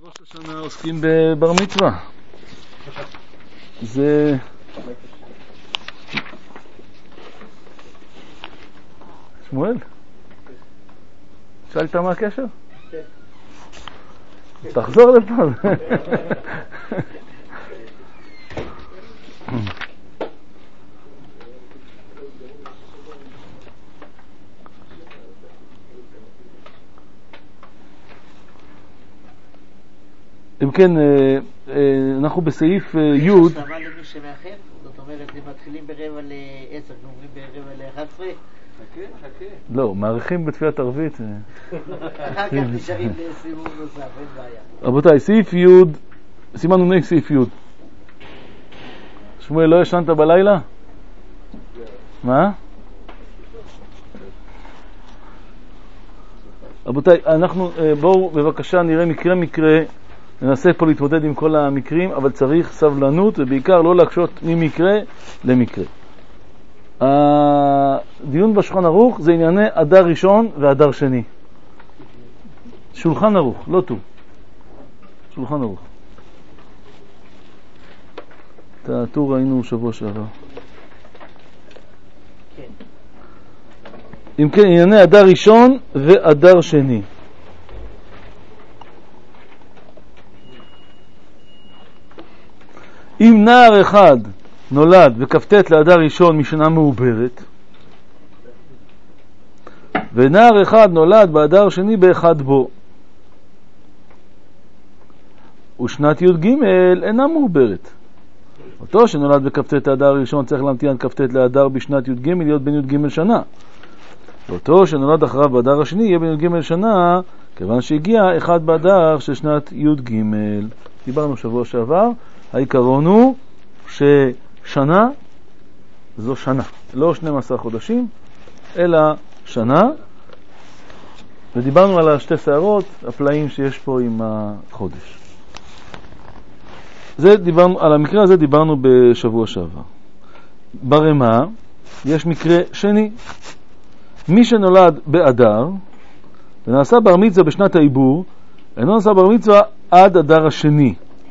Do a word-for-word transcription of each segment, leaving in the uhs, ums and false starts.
בראש השנה עוסקים בבר מצווה. זה שמואל? שאלת מה הקשר? תחזור לפה. אם כן, אנחנו בסעיף י' יש השלמה למי שמאחר? זאת אומרת, אם מתחילים ברבע לעשר, גומרים ברבע לאחת עשרה? חכה, חכה. לא, מעריכים בתפילת ערבית. אחר כך נשארים לסיבוב נוסף, אין בעיה. רבותיי, סעיף י', סימן נ"ה סעיף י'. שמואל, לא ישנת בלילה? מה? רבותיי, אנחנו, בואו בבקשה נראה מקרה מקרה, ננסה פה להתמודד עם כל המקרים, אבל צריך סבלנות ובעיקר לא להקשות ממקרה למקרה. הדיון בשולחן ערוך זה ענייני אדר ראשון ואדר שני. שולחן ערוך, לא טוב. שולחן ערוך. את הטור ראינו שבוע שעבר. אם כן, ענייני אדר ראשון ואדר שני. אם נער אחד נולד בכ"ט לאדר ראשון משנה מעוברת, ונער אחד נולד באדר שני באחד בו, ושנת י"ג אינה מעוברת. אותו שנולד בכ"ט לאדר ראשון צריך להמתין עד כ"ט לאדר בשנת י"ג להיות בן י"ג שנה. ואותו שנולד אחריו באדר השני יהיה בן י"ג שנה, כיוון שהגיע אחד באדר של שנת י"ג. דיברנו שבוע שעבר, העיקרון הוא ששנה זו שנה, לא שנים עשר חודשים, אלא שנה, ודיברנו על השתי שערות, הפלאים שיש פה עם החודש. זה דיברנו, על המקרה הזה דיברנו בשבוע שעבר. ברמה יש מקרה שני. מי שנולד באדר ונעשה בר מצווה בשנת העיבור, אינו נעשה בר מצווה עד אדר השני.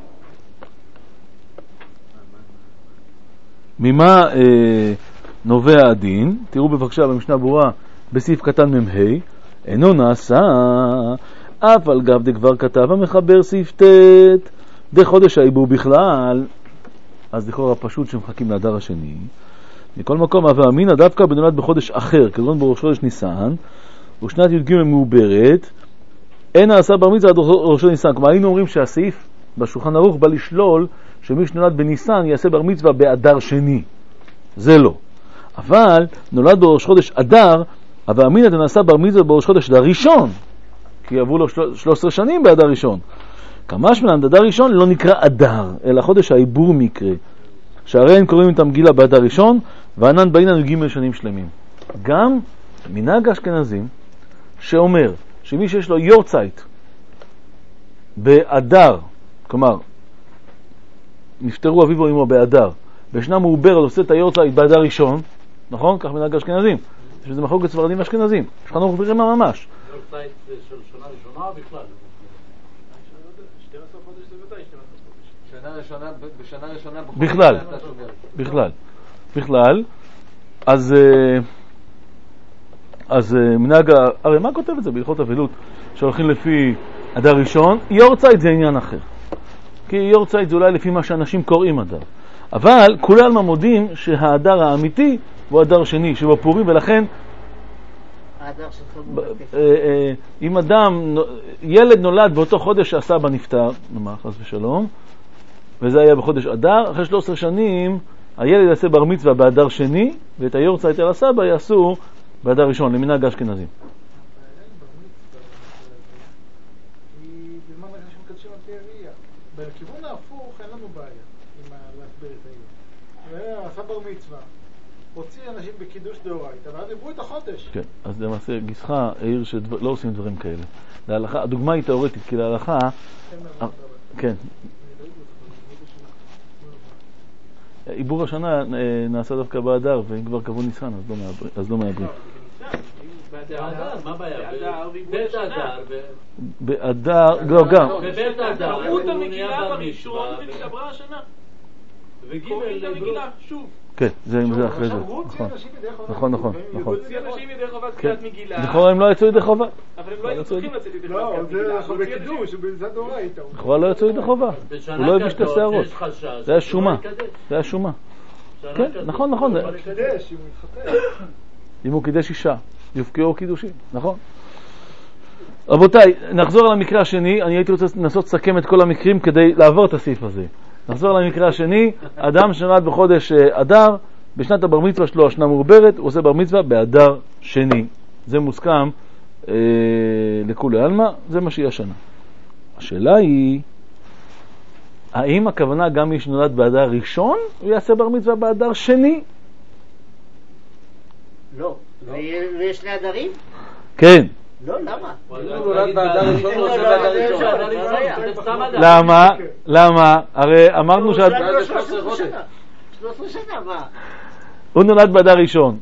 ממה אה, נובע הדין? תראו בבקשה במשנה ברורה בסעיף קטן מ"ה, אינו נעשה אף על גב דכבר כתב המחבר סעיף ט' בחודש העיבור בכלל, אז לכאורה פשוט שמחכים לאדר השני. מכל מקום, אבל אמינא דווקא בנולד בחודש אחר, כגון בראש חודש ניסן, ושנת י"ג מעוברת, אין נעשה בר מצווה עד ראש חודש ניסן. כלומר, היינו אומרים שהסעיף בשולחן ערוך בא לשלול שמי שנולד בניסן יעשה בר מצווה באדר שני. זה לא. אבל נולד בראש חודש אדר, אבל אמינא נעשה בר מצווה בראש חודש אדר ראשון, כי עברו לו שלוש עשרה שנים באדר ראשון. כמשמע אדר ראשון לא נקרא אדר, אלא חודש העיבור מקרה. שהרי הם קוראים את המגילה באדר ראשון, וענן באינן ג' שנים שלמים. גם מנהג האשכנזים שאומר שמי שיש לו יורצייט באדר, כלומר נפטרו אביו או אמו באדר, בשנה מעוברת עושה את היורצייט באדר ראשון, נכון? כך מנהג האשכנזים. יש לזה מחלוקת ספרדים ואשכנזים. שולחן ערוך ברמה ממש. יורצייט של שנה ראשונה בכלל. בשנה ראשונה בכלל, בכלל, בכלל. אז אז מנהג, הרי מה כותב את זה בהלכות אבלות שהולכים לפי אדר ראשון? יורצייט זה עניין אחר, כי יורצייט זה אולי לפי מה שאנשים קוראים אדר, אבל כולי עלמא מודים שהאדר האמיתי הוא אדר שני שבפורים, ולכן אם אדם, ילד נולד באותו חודש שהסבא נפטר, נאמר חס ושלום, וזה היה בחודש אדר, אחרי שלוש עשרה שנים הילד יעשה בר מצווה באדר שני, ואת היורצייט על הסבא יעשו באדר ראשון, למנהג האשכנזים. בכיוון ההפוך אין לנו בעיה עם להסביר את העיר. עשה בר מצווה, הוציא אנשים בקידוש דאורייתא, ואז עברו את החודש. כן, אז למעשה גיסך העיר שלא עושים דברים כאלה. להלכה, הדוגמה היא תיאורטית, כי להלכה... כן. עיבור השנה נעשה דווקא באדר, ואם כבר קבעו ניסן, אז לא מעברים. מה הבעיה? בית אדר. באדר, לא, גם. בבית אדר. קראו את המגילה בראשון ונתעברה השנה. קוראים את המגילה, שוב. כן, זה אחרי זה. נכון, נכון, נכון. הוציא אנשים ידי חובת קריאת מגילה. לכאורה הם לא יצאו ידי חובה. אבל הם לא היו צריכים לצאת ידי לא, חובת זה מגילה. אנחנו בקידוש, במצד דאורייתא. לכאורה לא יצאו ידי חובה. הוא לא הביש את השערות. זה היה שומה. זה היה שומה. כן, נכון, נכון. קידש, אם הוא יתחתן. אם הוא קידש אישה, יופקעו קידושים, נכון? רבותיי, נחזור למקרה השני. אני הייתי רוצה לנסות לסכם את כל המקרים כדי לעבור את הסעיף הזה. נחזור למקרה השני. אדם שנולד בחודש אדר, בשנת הבר מצווה שלו השנה מעוברת, הוא עושה בר מצווה באדר שני. זה מוסכם אה, לכולי עלמא, זה מה שיהיה השנה. השאלה היא, האם הכוונה גם מי שנולד באדר ראשון, הוא יעשה בר מצווה באדר שני? לא. ויש שני אדרים? כן. לא, למה? הוא נולד באדר ראשון, הוא עושה באדר ראשון. למה? למה? הרי אמרנו שאת... שלוש עשרה שנה, מה? הוא נולד באדר ראשון.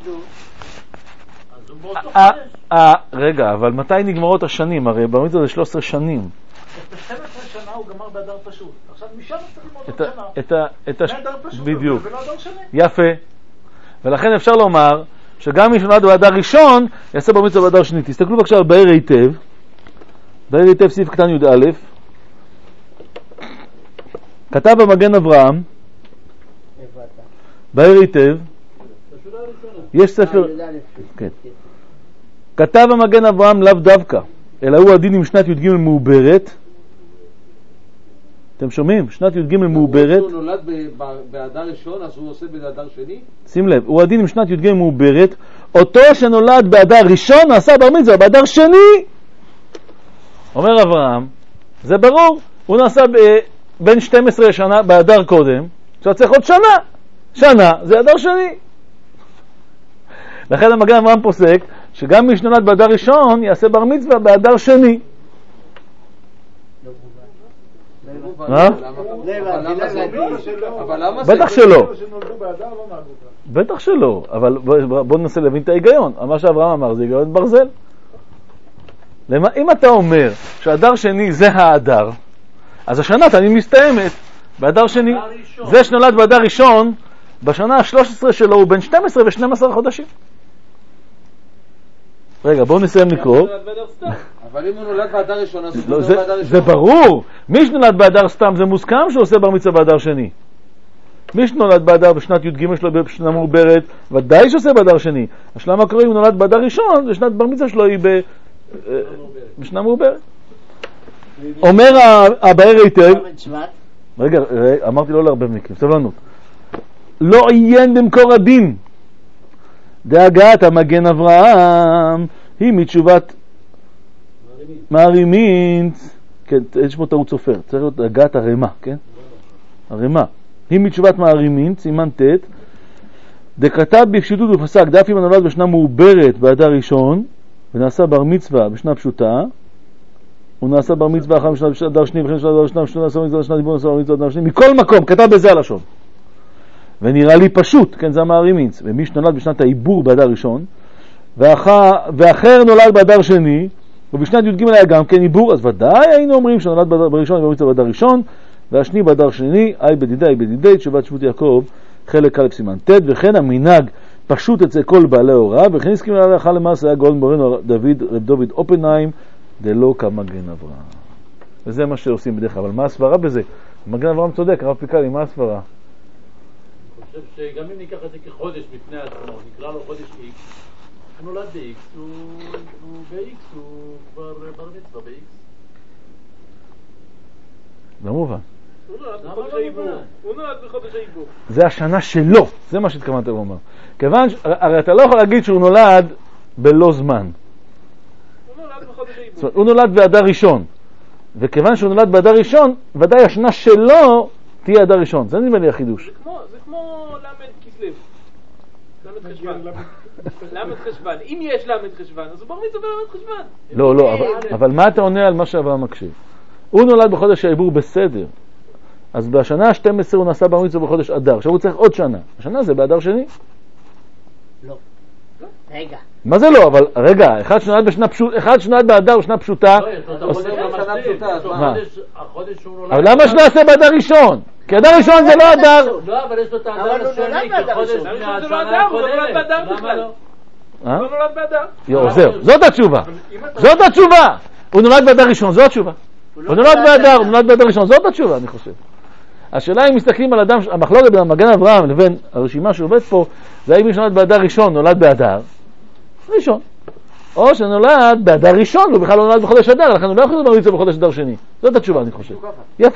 רגע, אבל מתי נגמרות השנים? הרי בר מצווה זה שלוש עשרה שנים. ב-שתים עשרה שנה הוא גמר באדר פשוט. עכשיו משם צריך ללמוד עוד שנה. באדר פשוט. בדיוק. ולא אדר שני. יפה. ולכן אפשר לומר שגם מי שנולד באדר ראשון יעשה בר מצווה באדר שני. תסתכלו בבקשה באר היטב. באר היטב סעיף קטן י"א. כתב המגן אברהם. באר היטב. יש ספר. כן. כתב המגן אברהם לאו דווקא, אלא הוא הדין עם שנת י"ג מעוברת. אתם שומעים? שנת י"ג מעוברת. הוא נולד באדר ראשון, אז הוא עושה באדר שני? שים לב, הוא הדין עם שנת י"ג מעוברת. אותו שנולד באדר ראשון נעשה בר מצווה באדר שני. אומר אברהם, זה ברור, הוא נעשה בין שתים עשרה שנה באדר קודם, עכשיו צריך עוד שנה. שנה זה אדר שני. לכן המגן אברהם פוסק שגם מי שנולד באדר ראשון יעשה בר מצווה באדר שני. מה? בטח שלא. בטח שלא, אבל בוא ננסה להבין את ההיגיון. מה שאברהם אמר זה היגיון ברזל. אם אתה אומר שהאדר שני זה האדר, אז השנה תמיד מסתיימת באדר שני. זה שנולד באדר ראשון, בשנה ה-שלוש עשרה שלו הוא בין שתים עשרה ו-שנים עשר חודשים. רגע, בואו נסיים לקרוא. אבל אם הוא נולד באדר ראשון, אז הוא נולד באדר ראשון. זה ברור. מי שנולד באדר סתם זה מוסכם שהוא עושה בר מצווה באדר שני. מי שנולד באדר בשנת י"ג שלו בשנה מעוברת, ודאי שעושה באדר שני. השאלה מה קורה אם הוא נולד באדר ראשון, ושנת בר מצווה שלו היא בשנה מעוברת. אומר הבאר היטב, רגע, אמרתי לא להרבה מקרים, סבלנות. לא עיין במקור הדין. דאגת המגן אברהם היא מתשובת מערימינץ. כן, יש פה טעות סופר, צריך להיות דאגת הרמה, כן? הרמה. היא מתשובת מערימינץ, סימן ט', דכתב בפשיטות ופסק, דף אם הנולד בשנה מעוברת באדר ראשון, ונעשה בר מצווה בשנה פשוטה, הוא נעשה בר מצווה אחר בשנת אדר שני, וכן בשנת אדר שני, בשנת נעשה בר מצווה בשנת דיבור, נעשה בר מצווה אדר שני, מכל מקום, כתב בזה הלשון. ונראה לי פשוט, כן, זה המערימינץ, ומי שנולד בשנת העיבור באדר ראשון, ואחר, ואחר נולד באדר שני, ובשנת י"ג היה גם כן עיבור, אז ודאי היינו אומרים שנולד בראשון וברמצא באדר ראשון, והשני באדר שני, אי בדידי, אי בדידי, תשובת שבות יעקב, חלק א' סימן ט', וכן המנהג פשוט אצל כל בעלי הוראה, וכן הסכים להלכה למעשה היה גאון מורנו דוד, רב דוד אופנהיים, דלא כמגן אברהם. וזה מה שעושים בדרך כלל, אבל מה הסברה בזה? מגן אברהם צודק, הרב פיקלי, מה הסברה? אני חושב שגם אם ניקח את זה כחודש בפני עצמו, נקרא לו חודש X, הוא נולד ב-X, הוא ב-X, הוא כבר בר מצווה ב-X. לא מובן. הוא נולד בחודש העיבור. הוא נולד בחודש העיבור. זה השנה שלו, זה מה שהתכוונת לומר. כיוון, הרי אתה לא יכול להגיד שהוא נולד בלא זמן. הוא נולד בחודש העיבור. הוא נולד באדר ראשון. וכיוון שהוא נולד באדר ראשון, ודאי השנה שלו תהיה אדר ראשון. זה נדמה לי החידוש. זה כמו למד כסלו. למד חשבן. למד חשבן. אם יש למד חשבן, אז הוא בר מצווה למד חשבן. לא, לא, אבל מה אתה עונה על מה שאברהם מקשיב? הוא נולד בחודש העיבור בסדר. אז בשנה ה-שתים עשרה הוא נעשה בר מצווה בחודש אדר. עכשיו הוא צריך עוד שנה. השנה זה באדר שני? לא. רגע. מה זה לא? אבל רגע, אחד שנולד בשנה פשוטה, אחד שנולד באדר הוא שנה פשוטה. לא, יש לו את החודש המשלים, יש לו חודש- החודש שהוא נולד. אבל למה שלא יעשה באדר ראשון? כי אדר ראשון זה לא אדר. לא, אבל יש לו את אבל האדר הוא נולד השני, באדר כחודש ראשון. זה לא מהשנה אדר, הוא לא נולד הקודמת. באדר למה בכלל. לא? אה? הוא לא נולד באדר. יו, זהו, זאת התשובה. זאת התשובה. הוא נולד באדר ראשון, זאת התשובה. הוא נולד באדר, הוא נולד באדר ראשון, זאת התשובה, אני חושב. השאלה אם מסתכלים על אדם, המחלוקת בין המגן אברהם לבין הרשימה שעובד פה, זה האם מי שנולד באדר ראשון נולד באדר ראשון, או שנולד באדר ראשון, הוא בכלל לא נולד בחודש אדר, לכן הוא לא יכול להיות במצווה בחודש אדר שני. זאת התשובה, אני חושב. יפה.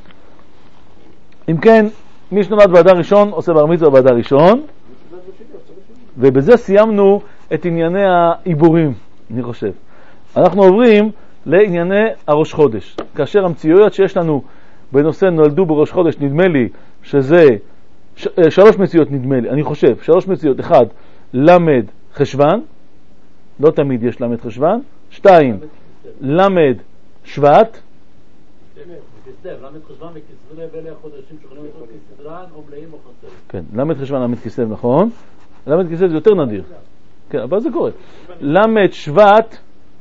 אם כן, מי שנולד באדר ראשון עושה בר מצווה באדר ראשון, ובזה סיימנו את ענייני העיבורים, אני חושב. אנחנו עוברים לענייני הראש חודש. כאשר המציאויות שיש לנו בנושא נולדו בראש חודש, נדמה לי שזה ש, שלוש מציאות, נדמה לי, אני חושב, שלוש מציאות. אחד, למד חשבן, לא תמיד יש למד חשבן. שתיים, למד שבט. למד חשבן וכסלו אלה החודשים שוכנים אותו כסדרן או מלאים או חסרים. כן, למד חשבן, למד כסלו, נכון. למד כסלו זה יותר נדיר. כן, אבל זה קורה. למד שבט,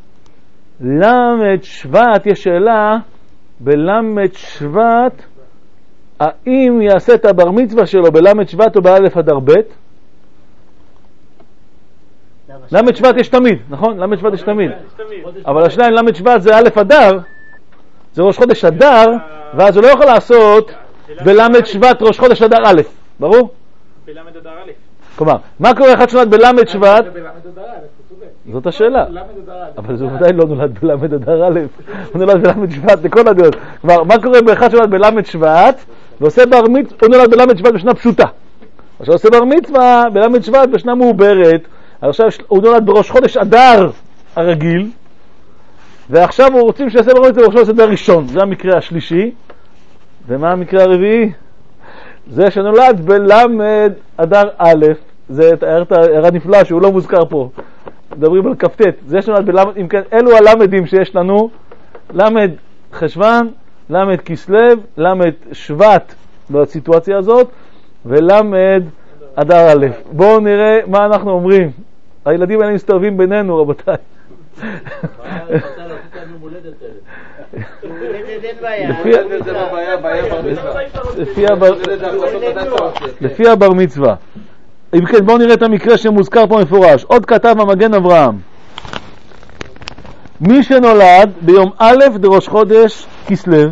למד שבט, יש שאלה בלמד שבט, האם יעשה את הבר מצווה שלו בלמד שבט או באלף אדר ב'? למד שבט יש תמיד, נכון? למד שבט יש תמיד. אבל השאלה אם למד שבט זה אלף אדר, זה ראש חודש אדר, ואז הוא לא יכול לעשות בלמד שבט ראש חודש אדר א', ברור? בלמד אדר א'. כלומר, מה קורה אחד שנולד בלמד שבט? זאת השאלה. אבל זה ודאי לא נולד בלמד אדר א', הוא נולד בלמד שבט לכל הדעות. כלומר, מה קורה באחד שנולד בלמד שבט ועושה בר מצווה, הוא נולד בלמד שבט בשנה פשוטה. עכשיו עושה בר מצווה בלמד שבט בשנה מעוברת, עכשיו הוא נולד בראש חודש אדר הרגיל, ועכשיו הוא רוצים שיעשה בר מצווה בראש חודש אדר ראשון. זה המקרה השלישי. ומה המקרה הרביעי? זה שנולד בלמד אדר א', זה הערה נפלאה שהוא לא מוזכר פה. מדברים על כ"ט. זה שנולד בלמד, אם כן, אלו הלמדים שיש לנו, למד חשבן, למד כסלו, למד שבט בסיטואציה הזאת, ולמד אדר א'. בואו נראה מה אנחנו אומרים. הילדים האלה מסתובבים בינינו, רבותיי. לפי הבר מצווה. אם כן, בואו נראה את המקרה שמוזכר פה מפורש. עוד כתב המגן אברהם, מי שנולד ביום א' דראש חודש כסלו,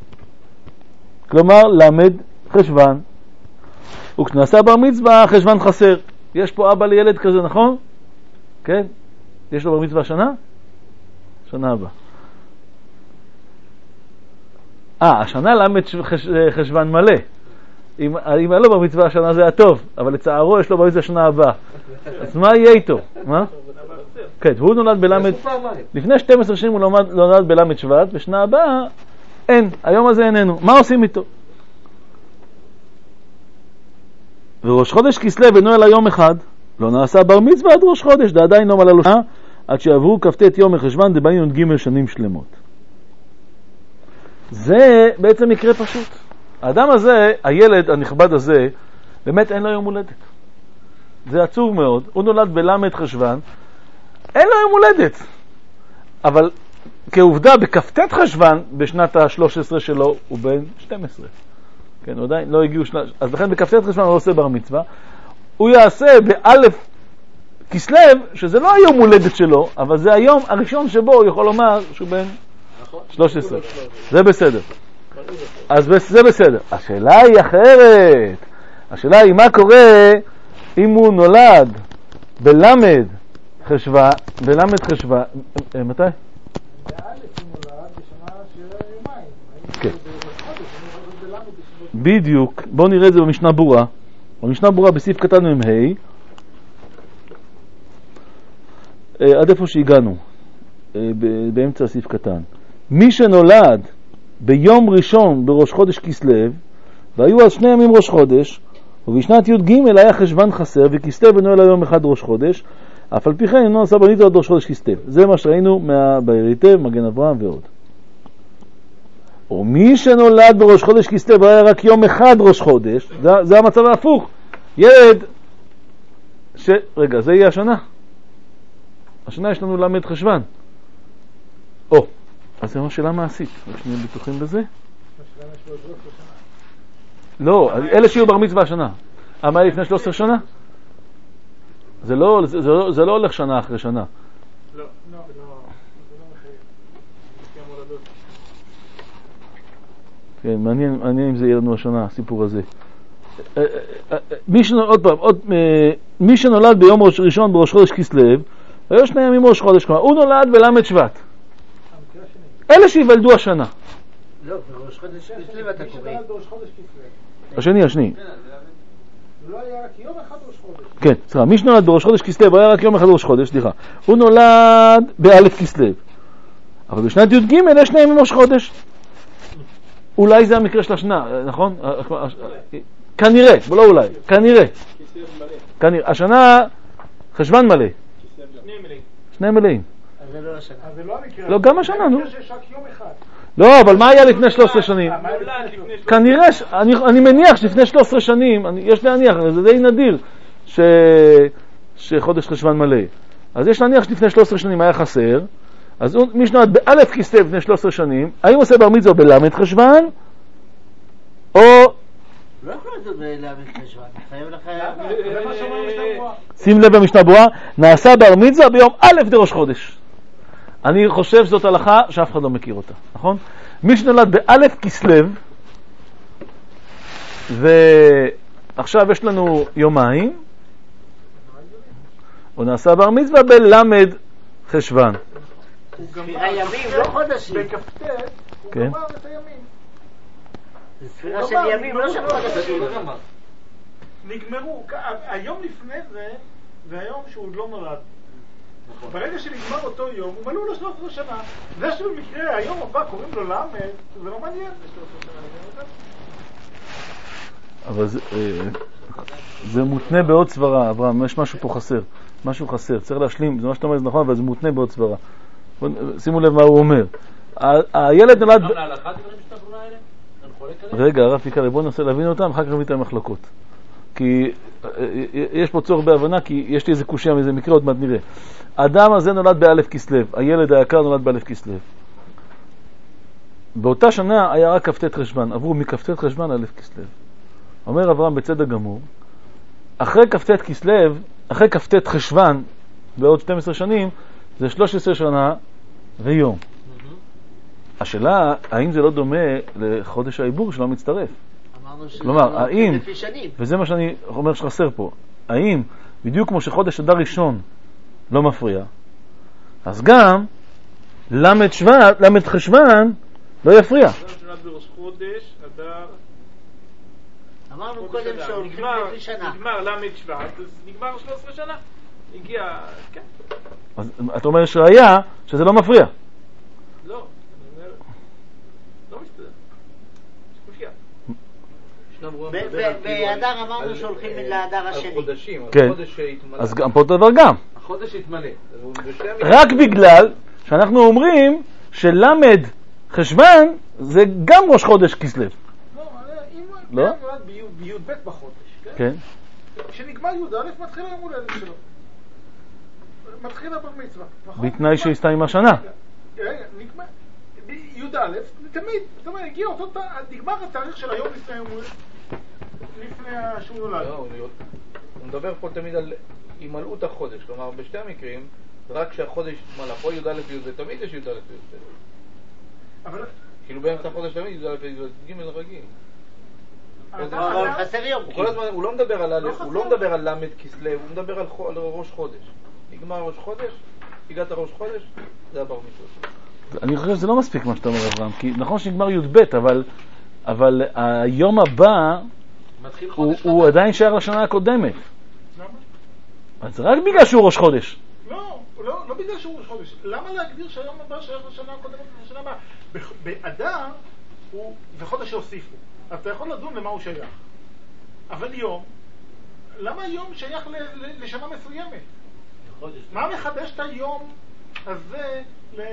כלומר למד חשבן, וכשנעשה בר מצווה חשבן חסר. יש פה אבא לילד כזה, נכון? כן? יש לו בר מצווה שנה? שנה הבאה. אה, השנה למד חש... חשבן מלא. אם, אם היה לו בר מצווה השנה זה היה טוב, אבל לצערו יש לו בר מצווה שנה הבאה. אז מה יהיה איתו? מה? כן, והוא נולד בלמד, לפני שתים עשרה שנים הוא נולד, נולד בלמד שבט, ושנה הבאה אין, היום הזה איננו. מה עושים איתו? וראש חודש כסלו אינו אלא יום אחד, לא נעשה בר מצווה עד ראש חודש, דה עדיין לא מלא לו שנה, עד שעברו כ"ט יום מחשבן דבעים י"ג שנים שלמות. זה בעצם מקרה פשוט. האדם הזה, הילד הנכבד הזה, באמת אין לו יום הולדת. זה עצוב מאוד. הוא נולד בלמד חשבן, אין לו יום הולדת. אבל כעובדה, בכ"ט חשבן, בשנת ה-שלוש עשרה שלו, הוא בן שתים עשרה. כן, הוא עדיין לא הגיעו שנה. אז לכן בכ"ט חשבן הוא לא עושה בר מצווה. הוא יעשה באלף כסלו, שזה לא היום הולדת שלו, אבל זה היום הראשון שבו הוא יכול לומר שהוא בן שלוש עשרה. זה בסדר. אז זה בסדר. השאלה היא אחרת. השאלה היא מה קורה אם הוא נולד בלמד חשבה, בלמד חשבה, מתי? באלף הוא נולד בשנה של יומיים. כן. בדיוק. בואו נראה את זה במשנה ברורה. במשנה ברורה בסעיף קטן מ"ה, עד איפה שהגענו, באמצע הסעיף קטן. מי שנולד ביום ראשון בראש חודש כסלו, והיו אז שני ימים ראש חודש, ובשנת י"ג היה חשבן חסר, וכסלו בנו אלא יום אחד ראש חודש, אף על פי כן אינו עשה בר מצווה עד ראש חודש כסלו. זה מה שראינו מהבאריתיו, מגן אברהם ועוד. ומי שנולד בראש חודש כסלו והיה רק יום אחד ראש חודש, זה, זה המצב ההפוך. ילד ש... רגע, זה יהיה השנה. השנה יש לנו למד חשבן. או, אז זה מה שאלה מעשית. רק שנהיה בטוחים בזה? לא, אלה שיהיו בר מצווה השנה. מה היה לפני שלוש עשרה שנה? זה לא, זה, זה, לא, זה לא הולך שנה אחרי שנה. לא, לא, לא. כן, מעניין, מעניין אם זה יהיה לנו השנה, הסיפור הזה. מי שנולד, עוד פעם, עוד, מי שנולד ביום ראשון בראש חודש כסלו, היו שני ימים ראש חודש, כלומר, הוא נולד בלמד שבט. אלה שיוולדו השנה. לא, בראש חודש כסלו אתה קורא. מי שנולד בראש חודש כסלו. השני, השני. לא היה רק יום אחד ראש חודש. כן, סליחה, מי שנולד בראש חודש כסלו, היה רק יום אחד ראש חודש, סליחה. הוא נולד באלף כסלו. אבל בשנת י' ג' יש שני ימים ראש חודש. אולי זה המקרה של השנה, נכון? כנראה, לא אולי, כנראה. כנראה. השנה חשבן מלא. שני מלאים. אז זה לא השנה. אז זה לא המקרה. לא, גם השנה, נו. זה המקרה שיש רק יום אחד. לא, אבל מה היה לפני שלוש עשרה שנים? כנראה, אני מניח שלפני שלוש עשרה שנים, יש להניח, זה די נדיר, שחודש חשבן מלא. אז יש להניח שלפני שלוש עשרה שנים היה חסר, אז מי שנולד באלף כסלו לפני שלוש עשרה שנים, האם הוא עושה בר מצווה בלמד חשבן, או... לא יכול לעשות בלמד חשבן, חייב לך... זה מה שאומר משנה ברורה. שים לב במשנה ברורה, נעשה בר מצווה ביום א' דראש חודש. אני חושב שזאת הלכה שאף אחד לא מכיר אותה, נכון? מי שנולד באלף כסלו, ועכשיו יש לנו יומיים, הוא נעשה בר מצווה בלמד חשבן. ספירה ימים, לא חודשים. בכ"ט הוא כן. גמר את הימים. זה ספירה של ימים, לא של חודשים. נגמרו, היום לפני זה, זה היום שהוא עוד לא נולד. ברגע שנגמר אותו יום, הוא מלאו לו שלוש עשרה שנה. זה שבמקרה היום הבא קוראים לו למד, זה לא מעניין. אבל זה, זה מותנה בעוד סברה, אברהם, יש משהו פה חסר. משהו חסר, צריך להשלים, זה מה שאתה אומר, זה נכון, אבל זה מותנה בעוד סברה. שימו לב מה הוא אומר. הילד נולד... רגע, הרב יקר, בואו ננסה להבין אותם, אחר כך נביא את המחלוקות. כי יש פה צורך בהבנה, כי יש לי איזה קושיה מאיזה מקרה, עוד מעט נראה. האדם הזה נולד באלף כסלו, הילד היקר נולד באלף כסלו. באותה שנה היה רק כ"ט חשבן, עברו מכ"ט חשבן אלף כסלו. אומר אברהם בצדק גמור, אחרי כ"ט כסלו, אחרי כ"ט חשבן, בעוד שתים עשרה שנים, זה שלוש עשרה שנה ויום. השאלה, האם זה לא דומה לחודש העיבור שלא מצטרף? כלומר, האם, וזה מה שאני אומר שחסר פה, האם, בדיוק כמו שחודש אדר ראשון לא מפריע, אז גם למד שבט, למד חשבן לא יפריע. אמרנו קודם שהולכים לפי שנה. נגמר למד שבט, אז נגמר שלוש עשרה שנה. הגיע, כן. אז אתה אומר שראיה שזה לא מפריע. לא, אני אומר, לא מסתדר. באדר אמרנו שהולכים לאדר השני. כן, אז גם פה אותו דבר גם. החודש יתמלא. רק בגלל שאנחנו אומרים שלמד חשבן זה גם ראש חודש כסלו. לא, אם הוא לא? נולד בי' ב' בחודש, כן. כשנגמר י' א' מתחיל היום הולדת שלו. מתחיל הבר מצווה, נכון? בתנאי שהסתיים השנה. רגע, נגמר. י' א', תמיד, זאת אומרת, הגיע אותו, נגמר התאריך של היום לפני היום לפני שהוא נולד. הוא מדבר פה תמיד על הימלאות החודש, כלומר בשתי המקרים, רק כשהחודש יתמלא, פה י' א' י' ב', תמיד יש י' א' י' ב'. אבל... כאילו באמצע החודש תמיד י' א' י' ב', ג' רגיל. אבל חסר יום. הוא לא מדבר על הוא לא מדבר על למד כסלו, הוא מדבר על ראש חודש. נגמר ראש חודש, הגעת ראש חודש, זה הבר מצווה. אני חושב שזה לא מספיק מה שאתה אומר אברהם, כי נכון שנגמר י' ב', אבל אבל היום הבא הוא, הוא עדיין שער לשנה הקודמת. למה? אז רק בגלל שהוא ראש חודש. לא, לא, לא בגלל שהוא ראש חודש. למה להגדיר שהיום הבא שער לשנה הקודמת לשנה הבאה? באדר הוא, זה חודש שהוסיפו. אז אתה יכול לדון למה הוא שייך. אבל יום, למה יום שייך ל, ל, לשנה מסוימת? מה מחדש את היום הזה? ל...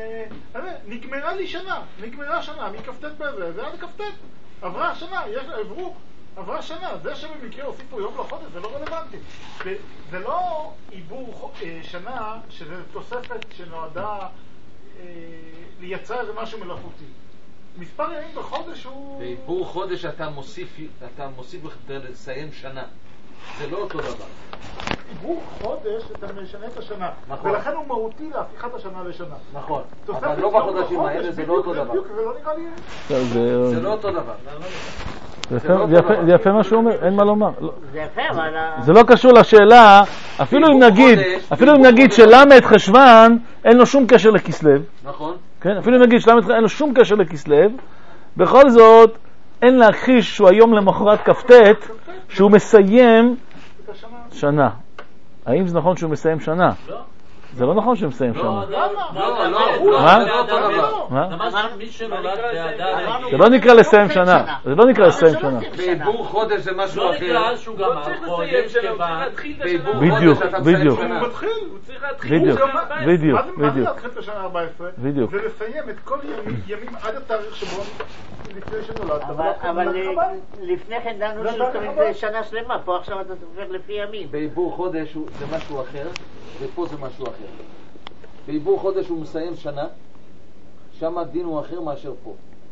נגמרה לי שנה, נגמרה שנה, מכ"ט בזה, זה היה לכ"ט, עברה השנה, יש, עברו עברה שנה, זה שבמקרה הוסיפו יום לחודש זה לא רלוונטי. זה לא עיבור שנה שזה תוספת שנועדה לייצר משהו מלאכותי. מספר ימים בחודש הוא... בעיבור חודש אתה מוסיף, אתה מוסיף כדי לסיים שנה. זה לא אותו דבר. עיבור חודש אתה משנה את השנה. נכון. ולכן הוא מהותי להפיכת השנה לשנה. נכון. אבל לא בחודשים האלה זה לא אותו דבר. בדיוק, זה לא נראה לי... זה לא אותו דבר. זה יפה מה שהוא אומר, אין מה לומר. זה יפה, אבל... זה לא קשור לשאלה, אפילו אם נגיד, אפילו אם נגיד שלמד חשוון אין לו שום קשר לכסלו. נכון. כן, אפילו אם נגיד שלמד חשוון אין לו שום קשר לכסלו, בכל זאת אין להכחיש שהוא היום למחרת כ"ט שהוא מסיים שנה. האם זה נכון שהוא מסיים שנה? לא. זה לא נכון שהוא מסיים שנה. לא, לא, מה? מה? מי שנולד באדר... זה לא נקרא לסיים שנה. זה לא נקרא לסיים שנה. בעיבור חודש זה משהו לא אחר. נקרא שהוא גם חודש כבה... בדיוק, בדיוק. הוא מתחיל, הוא צריך להתחיל בדיוק, בדיוק, מה זה בדיוק. להתחיל את השנה ארבע עשרה? בדיוק. זה לסיים את כל ימים עד התאריך שבו לפני שנולדת. אבל לפני כן דנו שלפעמים זה שנה שלמה, פה עכשיו אתה סופר לפי ימים. בעיבור חודש זה משהו אחר, ופה זה משהו אחר. בעיבור חודש הוא מסיים שנה, שם הדין הוא אחר מאשר פה.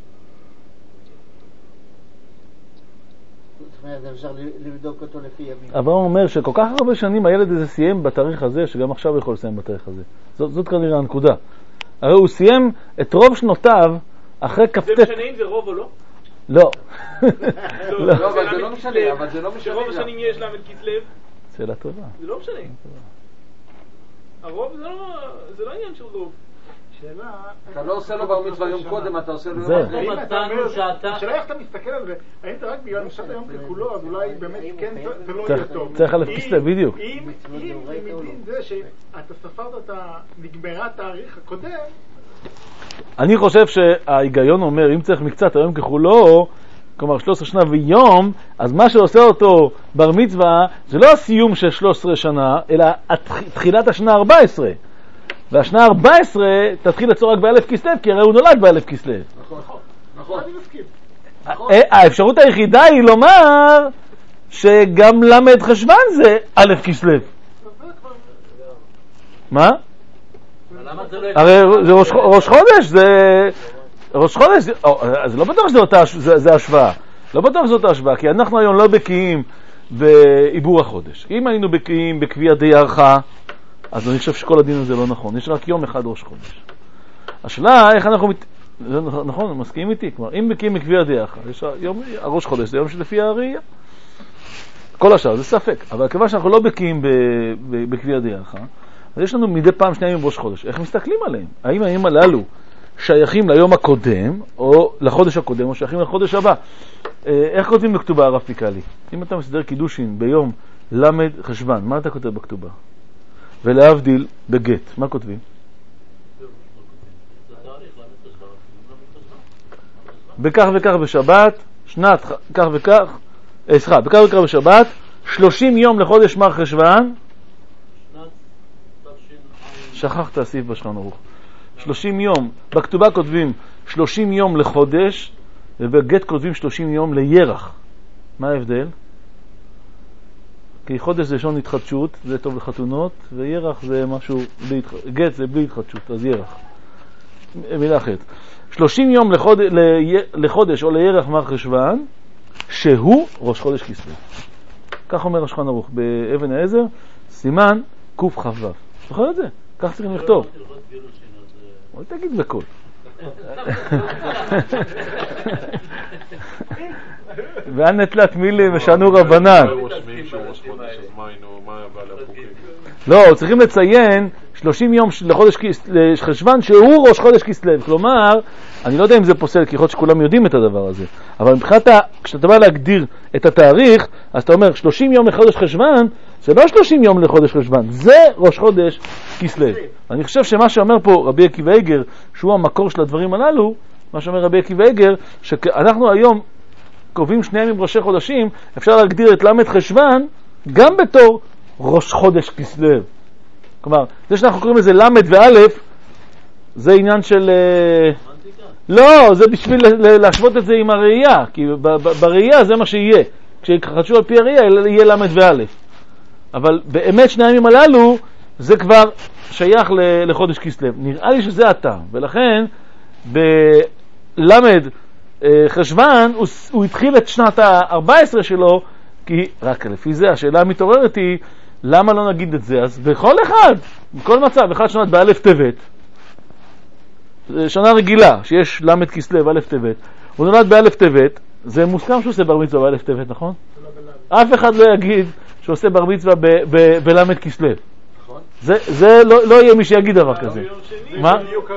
זאת אומרת, אפשר לבדוק אותו לפי ימים. אברהם אומר שכל כך הרבה שנים הילד הזה סיים בתאריך הזה, שגם עכשיו הוא יכול לסיים בתאריך הזה. זאת, זאת כנראה הנקודה. הרי הוא סיים את רוב שנותיו אחרי כ"ט... זה משנה אם זה רוב או לא? לא. לא, אבל זה לא משנה, אבל זה לא משנה. שרוב השנים יש למד כסלו? שאלה טובה. זה לא משנה. הרוב זה לא, זה לא עניין של רוב. שאלה... אתה לא עושה לו בר מצווה יום קודם, אתה עושה לו זה. יום אחרי. האם אתה אומר, השאלה איך אתה מסתכל על זה, האם אתה רק בגלל משת היום ככולו, אז אולי באמת כן זה לא יהיה טוב. צריך א' כסלו, בדיוק. אם מדין זה שאתה ספרת את נגמרה התאריך הקודם, אני חושב שההיגיון אומר, אם צריך מקצת היום ככולו, כלומר שלוש עשרה שנה ויום, אז מה שעושה אותו בר מצווה זה לא הסיום של שלוש עשרה שנה, אלא תחילת השנה ארבע עשרה. והשנה ארבע עשרה תתחיל לצור רק באלף כסלו, כי הרי הוא נולד באלף כסלו. נכון, נכון. אני מסכים. האפשרות היחידה היא לומר שגם למד חשוון זה א' כסלו. מה? הרי זה ראש חודש, זה... ראש חודש, זה לא בטוח שזה השוואה. לא בטוח שזאת השוואה, כי אנחנו היום לא בקיאים בעיבור החודש. אם היינו בקיאים בקביע די ערכה, אז אני חושב שכל הדין הזה לא נכון. יש רק יום אחד ראש חודש. השאלה, איך אנחנו... זה נכון, מסכים איתי. כלומר, אם בקיאים בקביע די ערכה, יש יום... הראש חודש זה יום שלפי הראייה. כל השאר, זה ספק. אבל כיוון שאנחנו לא בקיאים בקביע די ערכה, אז יש לנו מדי פעם שני ימים ראש חודש. איך מסתכלים עליהם? האם הימים הללו שייכים ליום הקודם, או לחודש הקודם, או שייכים לחודש הבא? איך כותבים בכתובה הרב פיקלי? אם אתה מסדר קידושין ביום למד חשוון, מה אתה כותב בכתובה? ולהבדיל בגט, מה כותבים? בכך וכך בשבת, שנת כך וכך, סליחה, בכך וכך בשבת, שלושים יום לחודש מר חשוון, שכחת הסעיף בשולחן ערוך. שלושים יום, בכתובה כותבים שלושים יום לחודש, ובגט כותבים שלושים יום לירח. מה ההבדל? כי חודש זה שון התחדשות, זה טוב לחתונות, וירח זה משהו, גט זה בלי התחדשות, אז ירח. מילה אחרת. שלושים יום לחודש, לחודש או לירח מר חשוון, שהוא ראש חודש כסלו. כך אומר השולחן ערוך באבן העזר, סימן קוף חבב. זוכר את זה? כך צריכים לכתוב. אוי תגיד בכל. ואל נטלת מילים ושנו רבנן. לא, צריכים לציין שלושים יום לחודש חשוון שהוא ראש חודש כסלו. כלומר, אני לא יודע אם זה פוסל, כי יכול להיות שכולם יודעים את הדבר הזה, אבל מבחינת, כשאתה בא להגדיר את התאריך, אז אתה אומר שלושים יום לחודש חשוון, זה לא שלושים יום לחודש חשוון, זה ראש חודש כסלו. אני חושב שמה שאומר פה רבי עקיבא איגר, שהוא המקור של הדברים הללו, מה שאומר רבי עקיבא איגר, שאנחנו היום קובעים שני ימים ראשי חודשים, אפשר להגדיר את למד חשוון גם בתור ראש חודש כסלו. כלומר, זה שאנחנו קוראים לזה למד ואלף, זה עניין של... לא, זה בשביל להשוות את זה עם הראייה, כי בראייה זה מה שיהיה. כשיחדשו על פי הראייה יהיה למד ואלף. אבל באמת שני הימים הללו זה כבר שייך לחודש כסלו. נראה לי שזה הטעם, ולכן בלמד חשבן הוא, הוא התחיל את שנת ה-ארבע עשרה שלו, כי רק לפי זה השאלה המתעוררת היא למה לא נגיד את זה? אז בכל אחד, בכל מצב, אחד שנת באלף טבת, שנה רגילה שיש למד כסלו ואלף טבת, הוא נולד באלף טבת, זה מוסכם שהוא עושה בר מצווה באלף טבת, נכון? אף אחד לא יגיד שהוא עושה בר מצווה בלמד כסלו. זה, זה לא, לא יהיה מי שיגיד דבר כזה. מה?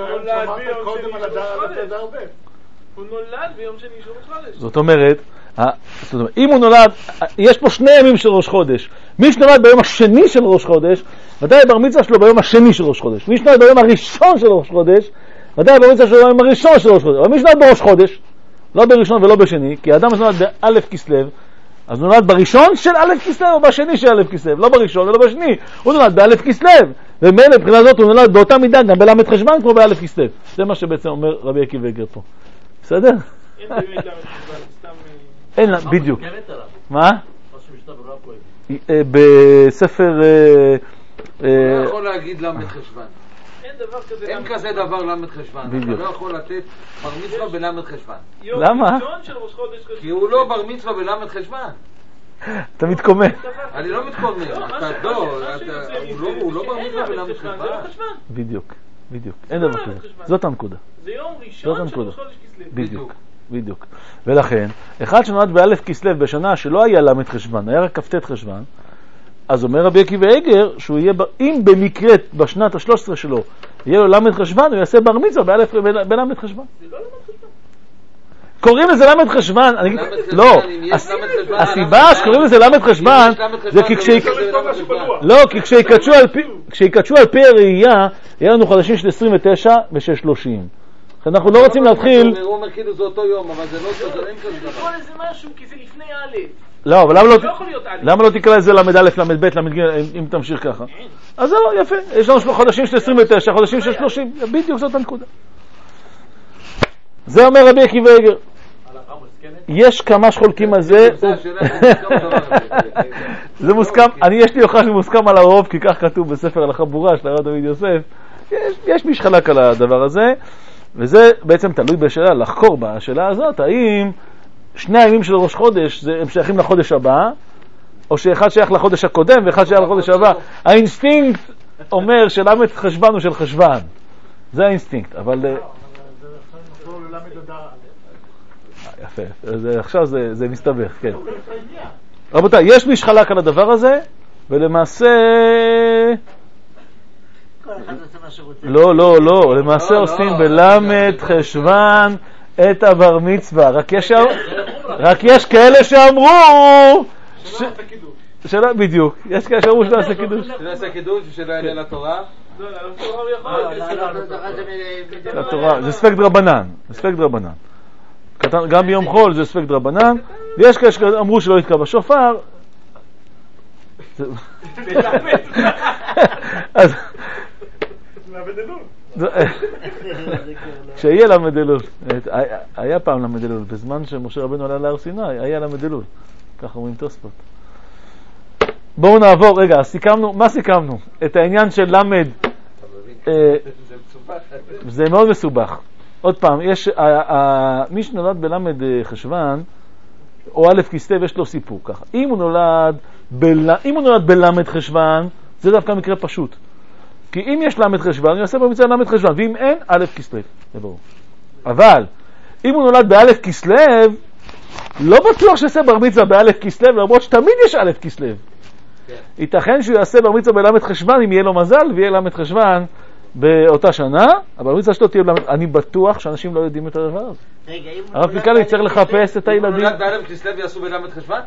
הוא נולד ביום שני של ראש חודש. זאת אומרת, זאת אומרת, אם הוא נולד, יש פה שני ימים של ראש חודש. מי שנולד ביום השני של ראש חודש, ודאי בר מצווה שלו ביום השני של ראש חודש. מי שנולד ביום הראשון של ראש חודש, ודאי בר מצווה שלו ביום הראשון של ראש חודש. אבל מי שנולד בראש חודש, לא בראשון ולא בשני, כי האדם נולד באלף כסלו, אז הוא נולד בראשון של אלף כסלו או בשני של אלף כסלו, לא בראשון ולא בשני, הוא נולד באלף כסלו, ומילא מבחינה זאת הוא נולד באותה מידה גם בלמד חשבן כמו באלף כסלו. זה מה שבעצם אומר רבי עקיבא איגר פה. בסדר? אין באמת למד חשבן, סתם... אין, בדיוק. מה? מה שמשנה ברורה פה. בספר... הוא לא יכול להגיד למד חשבן. אין כזה דבר למד חשבן. אתה לא יכול לתת בר מצווה בלמד חשבן. למה? כי הוא לא בר מצווה בלמד חשבן. אתה מתקומם. אני לא מתקומם. הוא לא בר מצווה בלמד חשבן. בדיוק, בדיוק. אין דבר כזה. זאת הנקודה. זה יום ראשון של ראש חודש כסלו. בדיוק, בדיוק. ולכן, אחד שנולד באלף כסלו בשנה שלא היה למד חשבן, היה רק כ"ט חשבן, אז אומר רבי עקיבא איגר, שהוא יהיה, אם במקרה בשנת ה-שלוש עשרה שלו יהיה לו למד חשבן, הוא יעשה בר מצווה באלף בלמד חשבן. זה לא למד חשבן. קוראים לזה למד חשבן, לא, הסיבה שקוראים לזה למד חשבן זה כי כשיקדשו על פי הראייה יהיה לנו חודשים של עשרים ותשע ושל שלושים. אנחנו לא רוצים להתחיל... הוא אומר כאילו זה אותו יום, אבל זה לא אין כזה דבר. תקרא לזה משהו כי זה לפני א'. לא, אבל למה לא תקרא לזה למד א', למד ב', למד ג', אם תמשיך ככה? אז זהו, יפה, יש לנו חודשים של עשרים ותשע, חודשים של שלושים, בדיוק זאת הנקודה. זה אומר רבי עקיבא איגר. יש כמה שחולקים על זה. זה מוסכם, אני יש לי הוכחה שמוסכם על הרוב, כי כך כתוב בספר הלכה ברורה של הרב דוד יוסף. יש מי שחלק על הדבר הזה, וזה בעצם תלוי בשאלה, לחקור בשאלה הזאת, האם שני הימים של ראש חודש הם שייכים לחודש הבא, או שאחד שייך לחודש הקודם ואחד שייך לחודש הבא. האינסטינקט אומר שלמד חשבן הוא של חשבן. זה האינסטינקט, אבל... יפה, עכשיו זה מסתבך, כן. רבותיי, יש מי שחלק על הדבר הזה, ולמעשה... לא, לא, לא, למעשה עושים בלמד חשבן את הבר מצווה. רק יש כאלה שאמרו... שלא, בדיוק. יש כאלה שאמרו שלא עשה קידוש. שלא עשה קידוש ושלא יעלה לתורה? לתורה, זה ספק דרבנן. זה ספק דרבנן. גם ביום חול זה ספק דרבנן. ויש כאלה שאמרו שלא יתקע בשופר. אז... כשיהיה למד אלול, היה פעם למד אלול, בזמן שמשה רבנו עלה להר סיני, היה למד אלול, ככה אומרים תוספות. בואו נעבור, רגע, סיכמנו, מה סיכמנו? את העניין של למד, זה מאוד מסובך. עוד פעם, יש, מי שנולד בלמד חשבן, או א' כסלו, יש לו סיפור ככה. אם הוא נולד, אם הוא נולד בלמד חשבן, זה דווקא מקרה פשוט. כי אם יש למד חשבן, הוא יעשה במצווה למד חשבן, ואם אין, א' כסלו, זה ברור. אבל, אם הוא נולד באלף כסלו, לא בטוח שיעשה בר מצווה באלף כסלו, למרות שתמיד יש אלף כסלו. ייתכן שהוא יעשה בר מצווה בלמד חשבן, אם יהיה לו מזל, ויהיה למד חשבן באותה שנה, אבל מצווה שלו תהיה למד... אני בטוח שאנשים לא יודעים את הדבר הזה. הרב פיקלי צריך לחפש את הילדים. אם הוא נולד באלף כסלו ויעשו בלמד חשבן?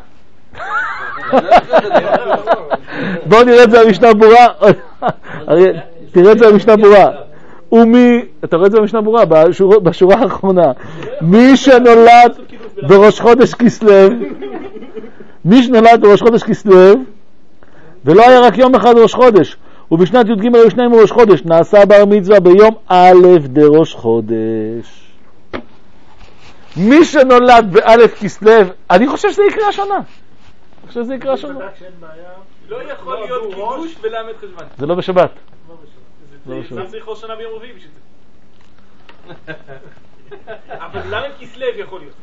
בואו נראה את זה במשנה ברורה. תראה את זה במשנה ברורה. ומי, אתה רואה את זה במשנה ברורה, בשורה האחרונה, מי שנולד בראש חודש כסלו, מי שנולד בראש חודש כסלו, ולא היה רק יום אחד ראש חודש, ובשנת י' ג' היו שניים ראש חודש, נעשה בר מצווה ביום א' דראש חודש. מי שנולד באלף כסלו, אני חושב שזה יקרה השנה. שזה יקרה שונה. לא יכול להיות קידוש בלמד חשבן. זה לא בשבת. זה צריך ראש שנה ביום רביעי בשביל זה. אבל למד כסלו יכול להיות.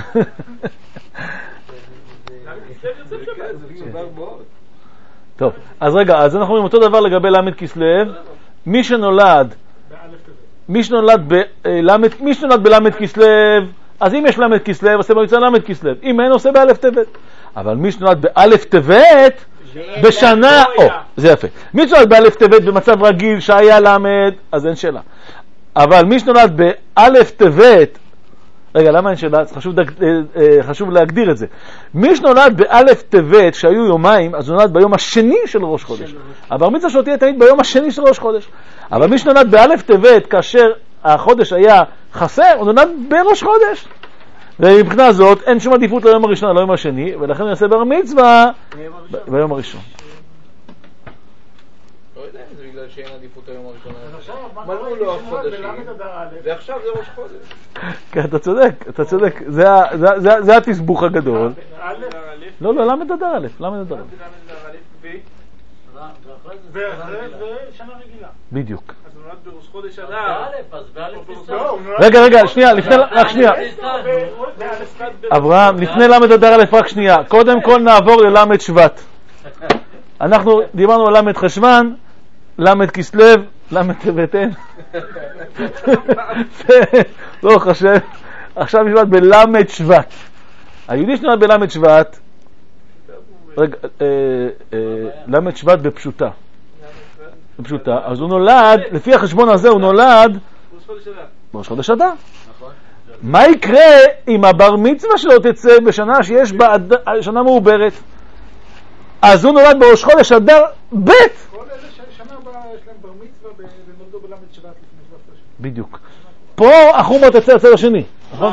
למד כסלו יוצא בשבת. טוב, אז רגע, אז אנחנו אומרים אותו דבר לגבי למד כסלו. מי שנולד מי שנולד בלמד מי שנולד בלמד כסלו, אז אם יש למד כסלו, עושה במצווה למד כסלו. אם אין, עושה באלף טבת. אבל מי שנולד באלף טבת בשנה, או, זה יפה. מי שנולד באלף טבת במצב רגיל שהיה למד, אז אין שאלה. אבל מי שנולד באלף טבת, רגע, למה אין שאלה? חשוב, חשוב להגדיר את זה. מי שנולד באלף טבת שהיו יומיים, אז הוא נולד ביום השני של ראש חודש. הבר מצווה שלו תהיה תמיד ביום השני של ראש חודש. אבל מי שנולד באלף טבת כאשר החודש היה חסר, הוא נולד בראש חודש. ומבחינה זאת אין שום עדיפות ליום הראשון, לא יום השני, ולכן הוא יעשה בר מצווה ביום הראשון. לא יודע אם זה בגלל שאין עדיפות היום הראשון. מלאו לו החודשים, ועכשיו זה ראש חודש. כן, אתה צודק, אתה צודק. זה התסבוך הגדול. לא, לא, למד אדר א', למד אדר א'. ואחרי זה שנה רגילה. בדיוק. אז הוא נולד בראש חודש אדר. רגע, רגע, שנייה, לפני, רק שנייה. אברהם, לפני למד אדר א', רק שנייה. קודם כל נעבור ללמד שבט. אנחנו דיברנו על למד חשוון, למד כסלו, למד טבת אין. לא חשב. עכשיו נשמעת בלמד שבט. היהודי שנולד בלמד שבט, רגע, למד שבט בפשוטה. בפשוטה. אז הוא נולד, לפי החשבון הזה הוא נולד בראש חודש אדר. מה יקרה אם הבר מצווה שלו תצא בשנה שיש בה שנה מעוברת? אז הוא נולד בראש חודש אדר ב'. כל אלה ששנה הבאה יש להם בר מצווה ונולדו בלמד שבט לפני שבע עשרה שנה. בדיוק. פה החומות תצא הצד השני. נכון?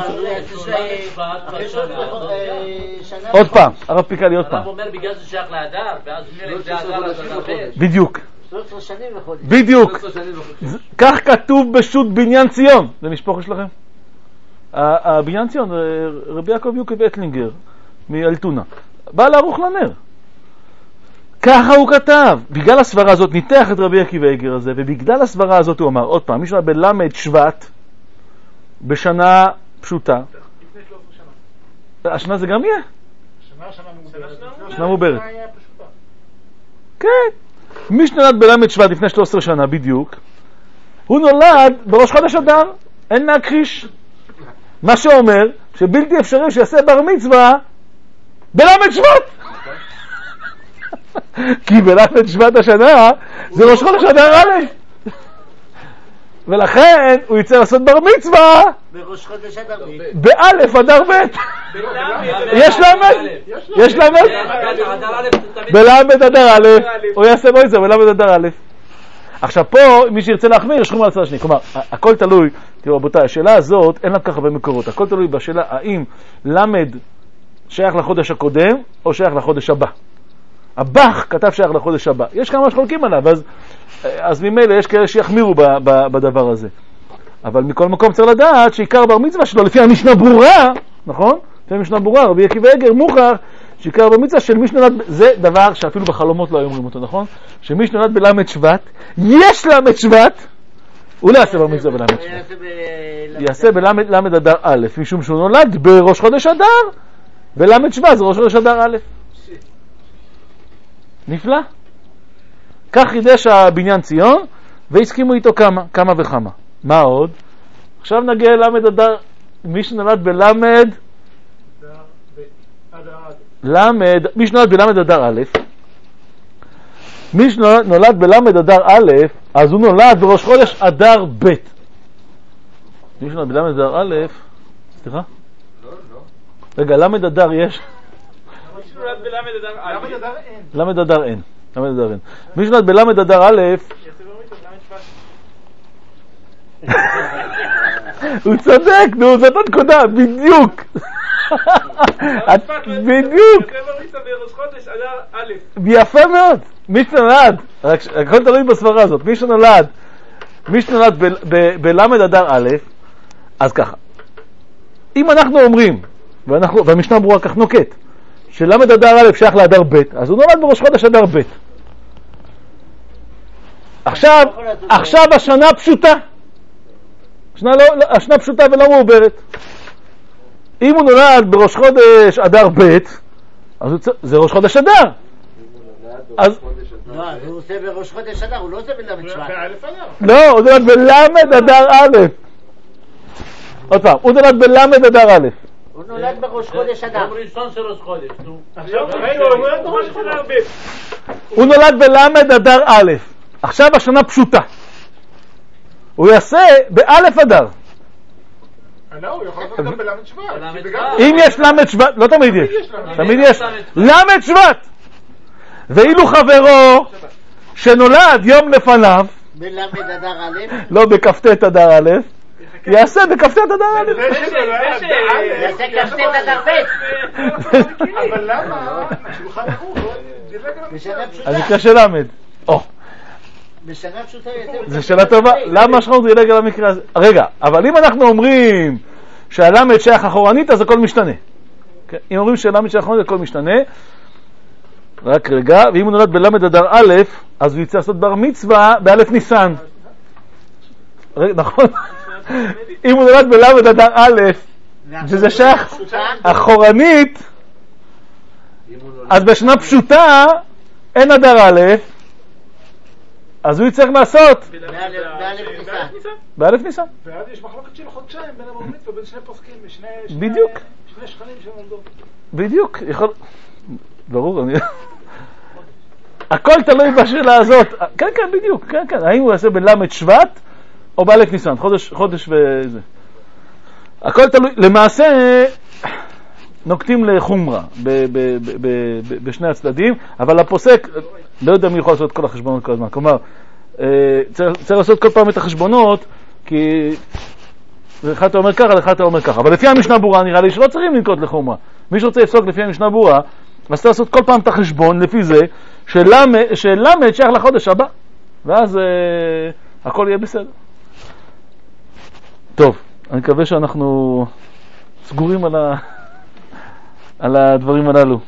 עוד פעם, הרב פיקה לי עוד פעם. הרב אומר בגלל זה שייך לאדר, ואז אומר זה אדר אז אדר ב'. בדיוק. שלוש עשרה שנים וחודש. בדיוק. כך כתוב בשו"ת בניין ציון. זה משפחה שלכם? הבניין ציון, רבי יעקב יוקב אטלינגר מאלטונה. בא לערוך לנר. ככה הוא כתב. בגלל הסברה הזאת ניתח את רבי עקיבא איגר הזה, ובגלל הסברה הזאת הוא אמר, עוד פעם, מישהו בלמד שבט, בשנה פשוטה. לפני שלוש עשרה שנה. השנה זה גם יהיה? שנה שנה מעוברת. שנה מעוברת. שנה היה פשוטה. כן. מי שנולד בלמד שבט לפני שלוש עשרה שנה בדיוק, הוא נולד בראש חודש אדר, אין להכחיש. מה שאומר שבלתי אפשרי שיעשה בר מצווה בלמד שבט. כי בלמד שבט השנה זה ראש חודש אדר א', ולכן הוא יצא לעשות בר מצווה בראש חודש אדר ב'. באלף אדר ב'. יש למד? יש למד? בלמד אדר א', הוא יעשה בר מצווה בלמד אדר א'. עכשיו פה מי שירצה להחמיר יש חום על הצד השני, כלומר הכל תלוי. תראו רבותיי, השאלה הזאת אין לה ככה במקורות, הכל תלוי בשאלה האם למד שייך לחודש הקודם או שייך לחודש הבא. הבח כתב שייך לחודש הבא, יש כמה שחולקים עליו, אז, אז ממילא יש כאלה שיחמירו ב, ב, בדבר הזה. אבל מכל מקום צריך לדעת שעיקר בר מצווה שלו לפי המשנה ברורה, נכון? לפי המשנה ברורה, רבי עקיבא איגר מוכח שעיקר בר מצווה של מי שנולד, זה דבר שאפילו בחלומות לא היו אומרים אותו, נכון? שמי שנולד בלמד שבט, יש למד שבט, הוא לא יעשה בר מצווה בלמד שבט, יעשה בלמד אדר א', משום שהוא נולד בראש חודש אדר, בלמד שבט זה ראש חודש אדר א'. נפלא. כך חידש הבניין ציון, והסכימו איתו כמה, כמה וכמה. מה עוד? עכשיו נגיע למד אדר, מי שנולד בלמד, למד, מי שנולד בלמד אדר א', מי שנולד בלמד אדר א', אז הוא נולד בראש חודש אדר ב'. מי שנולד בלמד אדר א', סליחה? לא, לא. רגע, למד אדר יש? למד אדר אין. למד אדר אין. למד אדר אין. מי שנולד בלמד אדר א', הוא צודק, נו, זאת הנקודה, בדיוק. בדיוק. יפה מאוד. מי שנולד, הכל תלוי בסברה הזאת, מי שנולד, מי שנולד בלמד אדר א', אז ככה. אם אנחנו אומרים, והמשנה ברורה כך נוקט, שלמד אדר א' שייך לאדר ב', אז הוא נולד בראש חודש אדר ב'. עכשיו, עכשיו השנה פשוטה. השנה, לא, השנה פשוטה ולא מעוברת. אם הוא נולד בראש חודש אדר ב', אז זה ראש חודש אדר. אז לא, הוא עושה בראש חודש אדר, הוא לא עושה בלמד שבט. לא, הוא נולד בלמד אדר א'. עוד פעם, הוא נולד בלמד אדר א'. הוא נולד בראש חודש אדר. יום ראשון של ראש חודש, נו. הוא נולד בלמד אדר א'. עכשיו השנה פשוטה. הוא יעשה באלף אדר. לא, הוא יכול לעשות גם בלמד שבט. אם יש למד שבט, לא תמיד יש. תמיד יש למד שבט. ואילו חברו שנולד יום לפניו, בלמד אדר א', לא בכ"ט אדר א', יעשה בכ"ט אדר א'. יעשה כ"ט אדר ב'. אבל למה? שולחן ערוך, בשנה פשוטה. אז יקרה של למד. או, בשנה פשוטה יעשה... זו שאלה טובה. למה שלנו זה ילג על המקרה הזה? רגע, אבל אם אנחנו אומרים שהלמד שייך אחורנית, אז הכל משתנה. אם אומרים שהלמד שייך אחורנית, הכל משתנה. רק רגע, ואם הוא נולד בלמד אדר א', אז הוא יצא לעשות בר מצווה באלף ניסן. רגע, נכון? אם הוא נולד בלמד אדר א', וזה שייך אחורנית, אז בשנה פשוטה אין אדר א', אז הוא יצטרך לעשות באלף ניסן. ואז יש מחלוקת של חודשיים בין הבר מצווה ובין שני פוסקים, בדיוק. שני שכנים שנולדו. בדיוק, יכול... ברור, אני... הכל תלוי בשאלה הזאת. כן, כן, בדיוק, כן, כן. האם הוא יעשה בלמד שבט או באלף ניסן, חודש, חודש וזה. הכל תלוי, למעשה נוקטים לחומרה ב- ב- ב- ב- ב- בשני הצדדים, אבל הפוסק, לא יודע מי יכול לעשות כל החשבונות כל הזמן. כלומר, צריך, צריך לעשות כל פעם את החשבונות, כי אחד אתה אומר ככה, אחד אתה אומר ככה. אבל לפי המשנה ברורה נראה לי שלא צריכים לנקוט לחומרה. מי שרוצה לפסוק לפי המשנה ברורה, אז צריך לעשות כל פעם את החשבון לפי זה, שלמד, שלמד שייך לחודש הבא. ואז אה, הכל יהיה בסדר. טוב, אני מקווה שאנחנו סגורים על, ה... על הדברים הללו.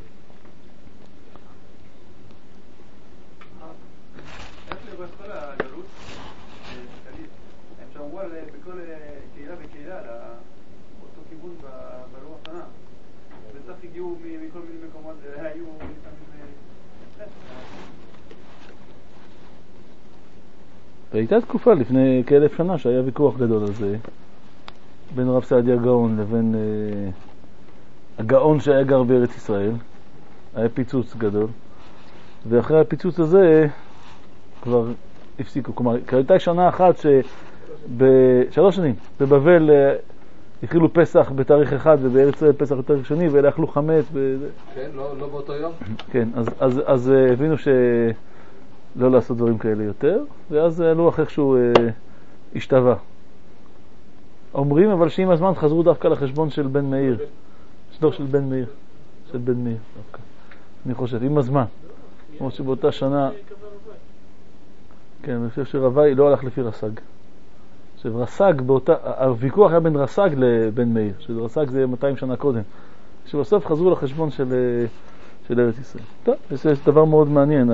והייתה תקופה לפני כאלף שנה שהיה ויכוח גדול על זה בין רב סעדיה גאון לבין אה, הגאון שהיה גר בארץ ישראל. היה פיצוץ גדול, ואחרי הפיצוץ הזה כבר הפסיקו. כלומר, הייתה שנה אחת שבשלוש שנים בבבל אה, התחילו פסח בתאריך אחד ובארץ ישראל פסח בתאריך שני, ואלה אכלו חמץ וזה. כן, לא, לא באותו יום? כן, אז, אז, אז אה, הבינו ש... לא לעשות דברים כאלה יותר, ואז עלו אחרי שהוא אה, השתווה. אומרים אבל שעם הזמן חזרו דווקא לחשבון של בן מאיר. שדור של בן מאיר. של בן מאיר. דווקא. אני חושב, עם הזמן. כמו שבאותה שנה... כן, אני חושב שרבי לא הלך לפי רס"ג. שרס"ג באותה... הוויכוח היה בין רס"ג לבן מאיר. שרס"ג זה מאתיים שנה קודם. שבסוף חזרו לחשבון של, של ארץ ישראל. טוב, זה דבר מאוד מעניין.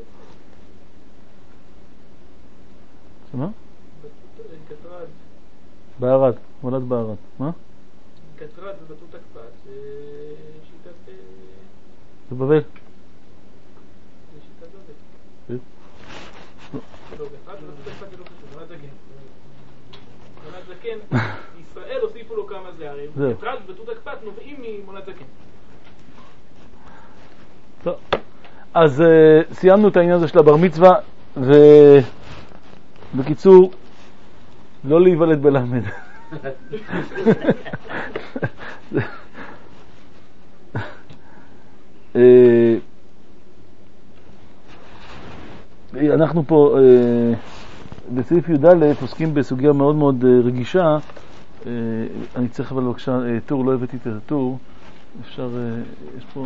מה? קטרד. בערד, מולד בערד. מה? קטרד זה בתות הקפת, זה שיטת... זה בבל. זה שיטת בבל. לא, קטרד זה בתות הקפת זה לא חשוב, מולד זקן. מולד זקן, ישראל הוסיפו לו כמה זערים. קטרד ובתות הקפת נובעים ממולד זקן. טוב. אז סיימנו את העניין הזה של הבר מצווה, ו... בקיצור, לא להיוולד בלמד. אנחנו פה בסעיף י"א עוסקים בסוגיה מאוד מאוד רגישה. אני צריך אבל בבקשה טור, לא הבאתי את הטור. אפשר, יש פה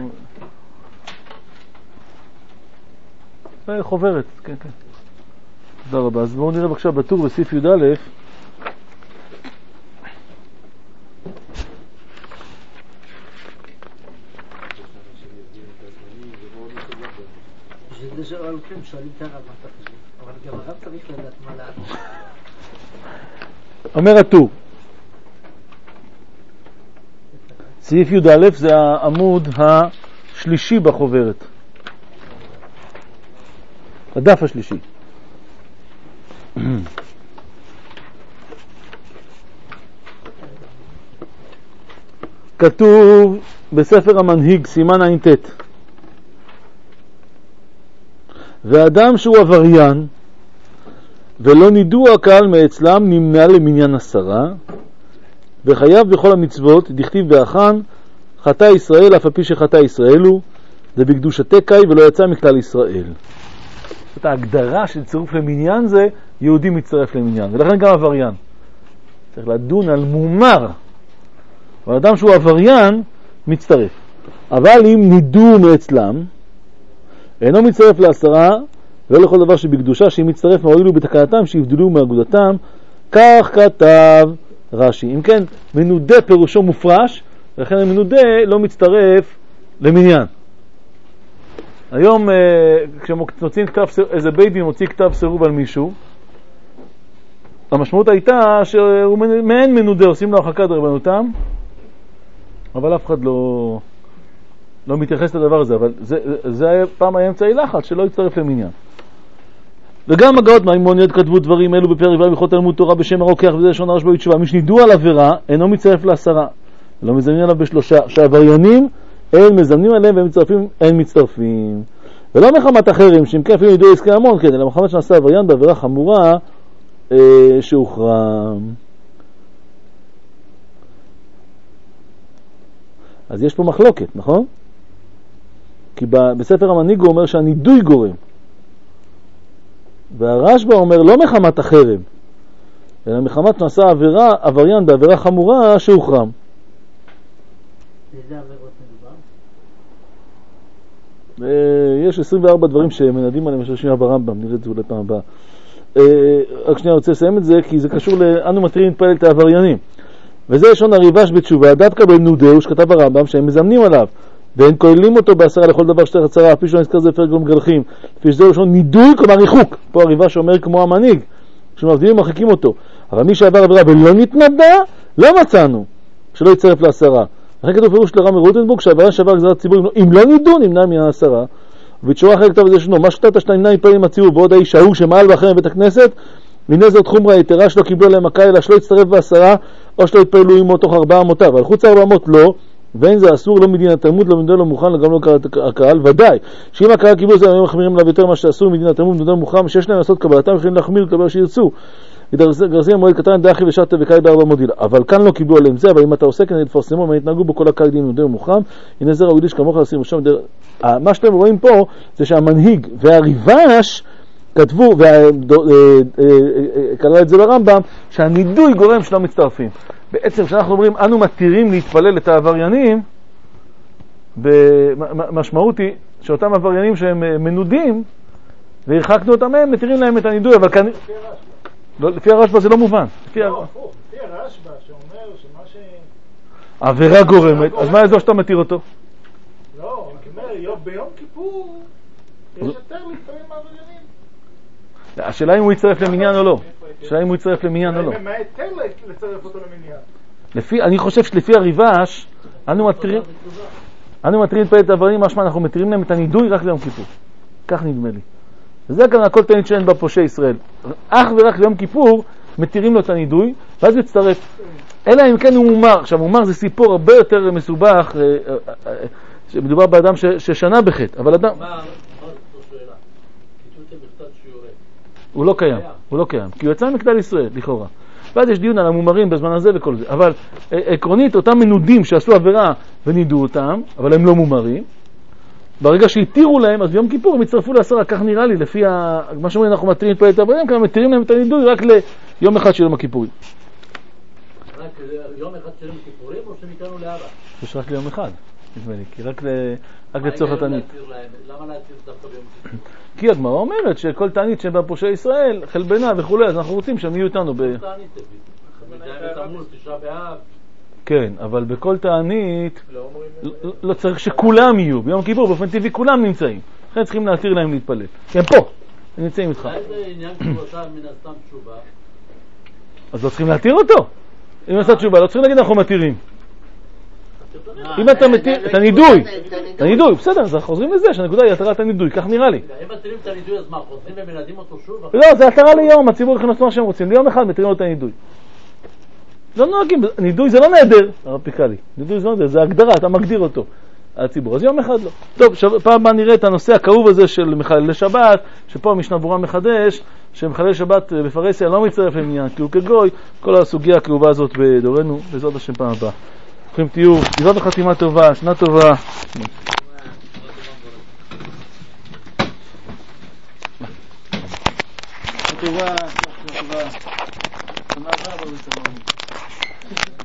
חוברת, כן כן. תודה רבה. אז בואו נראה בבקשה בטור בסעיף י"א. זה שהולכים שואלים את הרב מה אתה חושב, אבל גם הרב צריך לדעת מה לענות. אומר הטור, סעיף י"א זה העמוד השלישי בחוברת, הדף השלישי. כתוב בספר המנהיג, סימן ע"ט, ואדם שהוא עבריין ולא נידו הקהל מאצלם נמנע למניין עשרה וחייב בכל המצוות, דכתיב באחן חטא ישראל אף על פי שחטא ישראל הוא, זה בקדושתי קאי ולא יצא מכלל ישראל. זאת ההגדרה של צירוף למניין, זה יהודי מצטרף למניין, ולכן גם עבריין צריך לדון על מומר, אבל אדם שהוא עבריין מצטרף. אבל אם נידו מאצלם אינו מצטרף לעשרה ולא לכל דבר שבקדושה, שאם מצטרף מועילו בתקנתם שיבדלו מאגודתם, כך כתב רש"י. אם כן, מנודה פירושו מופרש, ולכן המנודה לא מצטרף למניין. היום כשמוצאים כתב, איזה בית דין מוציא כתב סירוב על מישהו, המשמעות הייתה שהוא מעין מנודה, עושים לו הרחקת דרבנותם, אבל אף אחד לא לא מתייחס לדבר הזה, אבל זה, זה היה פעם היה אמצעי לחץ שלא יצטרף למניין. וגם הגאות מהאימוניות כתבו דברים אלו בפרק ו' בהלכות תלמוד תורה בשם הרוקח, וזה לשון הרשב"א בתשובה, מי שנידו על עבירה אינו מצטרף לעשרה, לא מזמנים עליו בשלושה, שעבריינים אין מזמנים עליהם והם מצטרפים, אין מצטרפים. ולא מחמת אחרים, שאם כן אפילו נידו עסקי המון, כן, אלא מחמת שנעשה עבריין בעבירה חמורה אה, שהוכרם. אז יש פה מחלוקת, נכון? כי בספר המנהיג הוא אומר שהנידוי גורם, והרשב"א אומר לא מחמת החרם, אלא מחמת שנעשה עבירה, עבריין בעבירה חמורה שהוחרם. איזה עבירות מדובר? יש עשרים וארבע דברים שמנדים עליהם שרשים ברמב"ם, נראה את זה אולי פעם הבאה. רק שנייה, רוצה לסיים את זה, כי זה קשור לאנו מתחילים להתפלל את העבריינים. וזה לשון הריב"ש בתשובה, דווקא בנודהו שכתב הרמב"ם שהם מזמנים עליו והם כוללים אותו בעשרה לכל דבר שתך הצרה, אפילו שלא נזכר זה פרק לא מגלחים, לפי שזה לשון נידוי, כלומר ריחוק. פה הריב"ש אומר כמו המנהיג, כשמבדילים ומרחיקים אותו. אבל מי שעבר עבירה ולא מתנדע, לא מצאנו שלא יצטרף לעשרה. לכן כתוב פירוש לרמי רוטנבורג שהעבירה שעבר גזרת ציבור, אם לא נידו נמנע מן העשרה. ובתשורה אחרי כתב את זה שנו, מה שתת שאתה נמנע מפעלים עם הציבור, בעוד האיש ההוא שמעל ואחריהם בית הכנסת, הנה זאת חומרה יתרה שלא קיבלו עליהם מכה, אלא שלא יצטרף בעשרה או שלא יתפעלו עמו תוך ארבעה אמותיו. אבל חוץ ארבע אמות לא, ואין זה אסור, לא מדין התלמוד, לא מדין לא מוכן, גם לא הקהל. ודאי שאם הקהל קיבלו זה, הם מחמירים עליו יותר מה שאסור מדין התלמוד, מדין מוכן, שיש להם לעשות קבלתם, יכולים להחמיר לקבל שירצו. גרסים המועד קטן דאחי ושתה וקאי בארבע מודיל. אבל כאן לא קיבלו עליהם זה, אבל אם אתה עושה כנראה תפרסמו, מה יתנהגו בו כל הקהל דין מדין מוכן, הנה זה ראוי לי שכמוך לשים ראשם. מה שאתם רואים פה זה שהמנהיג והריב"ש כתבו, וכלל את זה ברמב"ם, שהנידוי גורם שלא מצטרפים. בעצם כשאנחנו אומרים, אנו מתירים להתפלל את העבריינים, משמעות היא שאותם עבריינים שהם מנודים, והרחקנו אותם מהם, מתירים להם את הנידוי, אבל כאן... לפי הרשב"א זה לא מובן. לא, לפי הרשב"א שאומר שמה ש... עבירה גורמת, אז מה האזור שאתה מתיר אותו? לא, אני אומר, ביום כיפור יש יותר להתפלל מעבריינים. השאלה אם הוא יצטרף למניין או לא. השאלה אם הוא יצטרף למניין או לא. מה היתר לצרף אותו למניין? לפי, אני חושב שלפי הריב"ש, אנו מתירים, אנו מתירים להתפלל את העבריינים, משמע אנחנו מתירים להם את הנידוי רק ליום כיפור. כך נדמה לי. וזה כאן הכל תענית שאין בה פושעי ישראל. אך ורק ליום כיפור מתירים לו את הנידוי, ואז יצטרף. אלא אם כן הוא מומר. עכשיו, מומר זה סיפור הרבה יותר מסובך, שמדובר באדם ששנה בחטא. אבל אדם... מה, מה זאת שאלה? כתוב מכתב שיורה. הוא לא קיים, הוא לא קיים. כי הוא יצא מכלל ישראל, לכאורה. ואז יש דיון על המומרים בזמן הזה וכל זה. אבל עקרונית, אותם מנודים שעשו עבירה ונידו אותם, אבל הם לא מומרים, ברגע שהתירו להם, אז ביום כיפור הם יצטרפו לעשרה, כך נראה לי, לפי ה... מה שאומרים, אנחנו מתירים להתפלל את העבריינים, כי מתירים להם את הנידוי רק ליום אחד של יום הכיפורים. רק יום אחד של יום הכיפורים, או שמכאנו לאבא? יש רק ליום אחד, נדמה לי, כי רק לצורך התענית. למה להציר דווקא ביום כיפור? כי הגמרא אומרת שכל תענית שבה פושעי ישראל, חלבנה וכו', אז אנחנו רוצים שהם יהיו איתנו ב... תענית תמוז, תשעה באב. כן, אבל בכל תענית לא צריך שכולם יהיו. ביום כיפור באופן טבעי כולם נמצאים. לכן צריכים להתיר להם להתפלל. הם פה, הם נמצאים איתך. איזה עניין תשובתה מן הסתם תשובה? אז לא צריכים להתיר אותו. אם עשה תשובה, לא צריכים להגיד אנחנו מתירים. אם אתה מתיר את הנידוי, את הנידוי, בסדר, אז אנחנו חוזרים לזה, שהנקודה היא התרת הנידוי, כך נראה לי. אם מתירים את הנידוי, אז מה, חוזרים ומלדים אותו שוב? לא, זה התרה ליום, הציבור יכולים לעשות מה שהם רוצים, ליום אחד מתירים לו את הנידוי. לא נוהגים, נידוי זה לא נהדר, הרב פיקלי, נידוי זה לא נהדר, זה הגדרה, אתה מגדיר אותו, הציבור, אז יום אחד לא. טוב, שב, פעם הבאה נראה את הנושא הכאוב הזה של מחללי שבת, שפה המשנה ברורה מחדש, שמחלל שבת בפרהסיה לא מצטרף למניין, כי הוא כגוי, כל הסוגיה הכאובה הזאת בדורנו, בעזרת השם פעם הבאה. ברוכים תהיו, בעזרת החתימה טובה, שנה טובה. טובה, טובה, שנה טובה, שנה טובה.